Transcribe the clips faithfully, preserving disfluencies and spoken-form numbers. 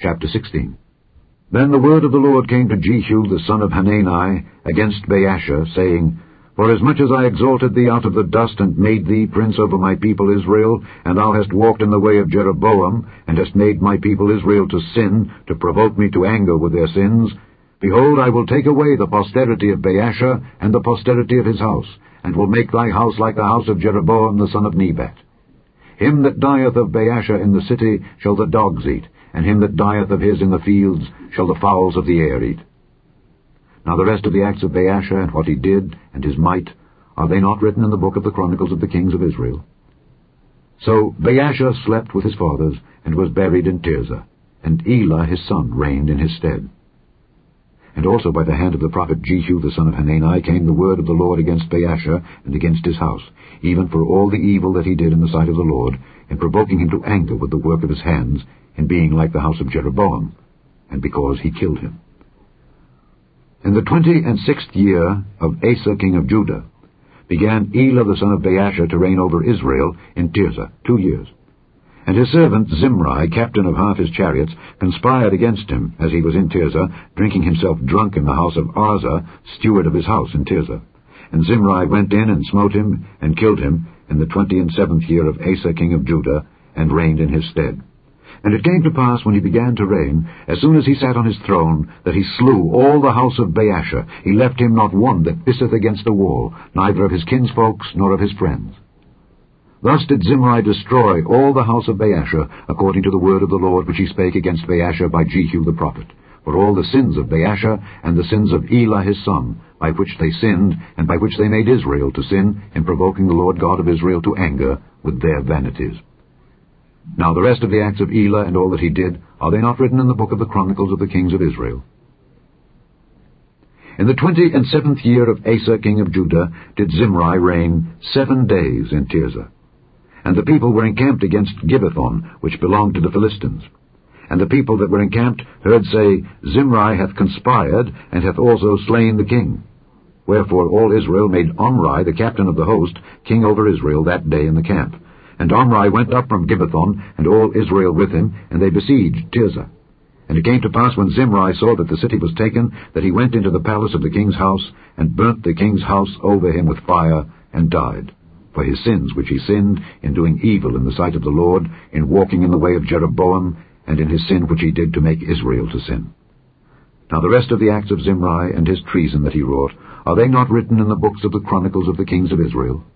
Chapter sixteen. Then the word of the Lord came to Jehu the son of Hanani against Baasha, saying, Forasmuch as I exalted thee out of the dust, and made thee prince over my people Israel, and thou hast walked in the way of Jeroboam, and hast made my people Israel to sin, to provoke me to anger with their sins, behold, I will take away the posterity of Baasha, and the posterity of his house, and will make thy house like the house of Jeroboam the son of Nebat. Him that dieth of Baasha in the city shall the dogs eat, and him that dieth of his in the fields shall the fowls of the air eat. Now the rest of the acts of Baasha, and what he did, and his might, are they not written in the book of the Chronicles of the kings of Israel? So Baasha slept with his fathers, and was buried in Tirzah, and Elah his son reigned in his stead. And also by the hand of the prophet Jehu the son of Hanani came the word of the Lord against Baasha and against his house, even for all the evil that he did in the sight of the Lord, in provoking him to anger with the work of his hands, in being like the house of Jeroboam, and because he killed him. In the twenty and sixth year of Asa king of Judah began Elah the son of Baasha to reign over Israel in Tirzah, two years. And his servant Zimri, captain of half his chariots, conspired against him, as he was in Tirzah, drinking himself drunk in the house of Arza, steward of his house in Tirzah. And Zimri went in and smote him, and killed him, in the twenty and seventh year of Asa king of Judah, and reigned in his stead. And it came to pass, when he began to reign, as soon as he sat on his throne, that he slew all the house of Baasha. He left him not one that pisseth against a wall, neither of his kinsfolks, nor of his friends. Thus did Zimri destroy all the house of Baasha, according to the word of the Lord which he spake against Baasha by Jehu the prophet, for all the sins of Baasha, and the sins of Elah his son, by which they sinned, and by which they made Israel to sin, in provoking the Lord God of Israel to anger with their vanities. Now the rest of the acts of Elah, and all that he did, are they not written in the book of the Chronicles of the kings of Israel? In the twenty and seventh year of Asa king of Judah did Zimri reign seven days in Tirzah. And the people were encamped against Gibbethon, which belonged to the Philistines. And the people that were encamped heard say, Zimri hath conspired, and hath also slain the king. Wherefore all Israel made Omri, the captain of the host, king over Israel that day in the camp. And Omri went up from Gibbethon, and all Israel with him, and they besieged Tirzah. And it came to pass, when Zimri saw that the city was taken, that he went into the palace of the king's house, and burnt the king's house over him with fire, and died, for his sins which he sinned in doing evil in the sight of the Lord, in walking in the way of Jeroboam, and in his sin which he did to make Israel to sin. Now the rest of the acts of Zimri, and his treason that he wrought, are they not written in the books of the Chronicles of the kings of Israel?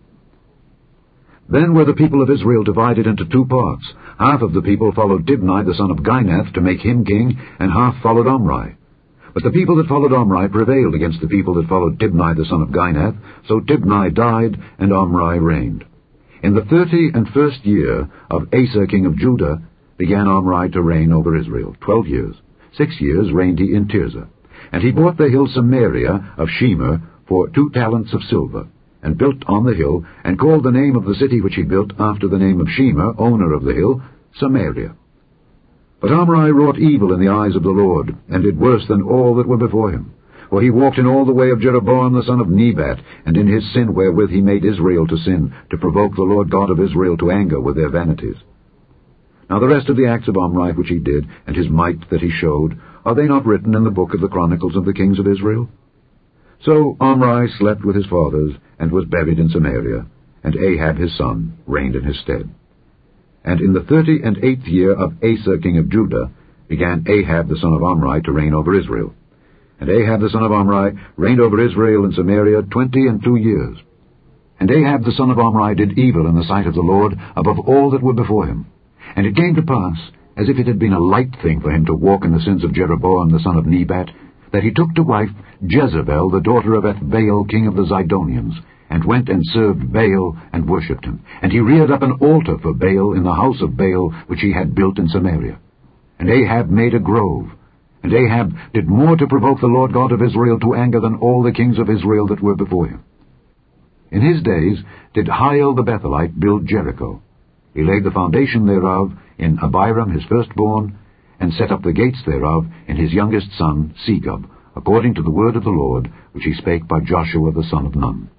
Then were the people of Israel divided into two parts. Half of the people followed Tibni the son of Ginath to make him king, and half followed Omri. But the people that followed Omri prevailed against the people that followed Tibni the son of Ginath, so Tibni died, and Omri reigned. In the thirty and first year of Asa king of Judah began Omri to reign over Israel, twelve years. Six years reigned he in Tirzah. And he bought the hill Samaria of Shemer for two talents of silver, and built on the hill, and called the name of the city which he built after the name of Shemer, owner of the hill, Samaria. But Omri wrought evil in the eyes of the Lord, and did worse than all that were before him. For he walked in all the way of Jeroboam the son of Nebat, and in his sin wherewith he made Israel to sin, to provoke the Lord God of Israel to anger with their vanities. Now the rest of the acts of Omri which he did, and his might that he showed, are they not written in the book of the Chronicles of the kings of Israel? So Omri slept with his fathers, and was buried in Samaria, and Ahab his son reigned in his stead. And in the thirty and eighth year of Asa king of Judah began Ahab the son of Omri to reign over Israel. And Ahab the son of Omri reigned over Israel in Samaria twenty and two years. And Ahab the son of Omri did evil in the sight of the Lord above all that were before him. And it came to pass, as if it had been a light thing for him to walk in the sins of Jeroboam the son of Nebat, that he took to wife Jezebel the daughter of Ethbaal king of the Zidonians, and went and served Baal and worshipped him. And he reared up an altar for Baal in the house of Baal which he had built in Samaria. And Ahab made a grove. And Ahab did more to provoke the Lord God of Israel to anger than all the kings of Israel that were before him. In his days did Hiel the Bethelite build Jericho. He laid the foundation thereof in Abiram his firstborn, and set up the gates thereof in his youngest son Segub, according to the word of the Lord which he spake by Joshua the son of Nun.